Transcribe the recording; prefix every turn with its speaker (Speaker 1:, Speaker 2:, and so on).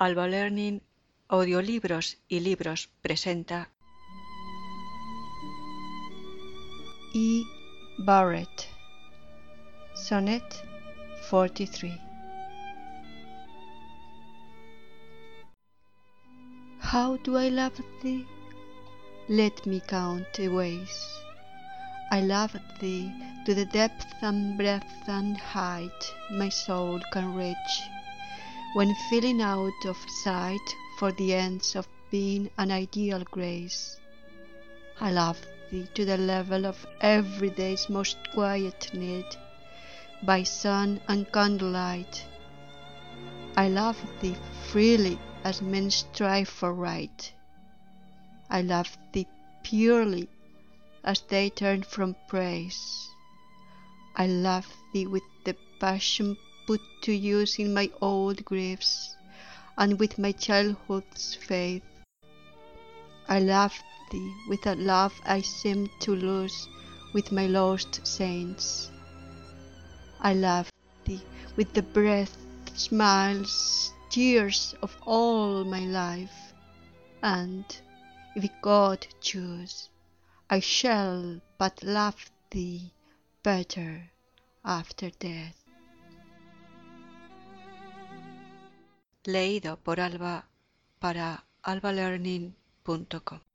Speaker 1: Alba Learning, audiolibros y libros presenta
Speaker 2: E. Barrett, Sonnet 43. How do I love thee? Let me count the ways. I love thee to the depth and breadth and height my soul can reach, when feeling out of sight for the ends of being an ideal grace. I love thee to the level of every day's most quiet need, by sun and candlelight. I love thee freely as men strive for right. I love thee purely as they turn from praise. I love thee with the passion put to use in my old griefs, and with my childhood's faith. I love thee with a love I seem to lose with my lost saints. I love thee with the breath, smiles, tears of all my life, and, if God choose, I shall but love thee better after death.
Speaker 1: leído por Alba para albalearning.com.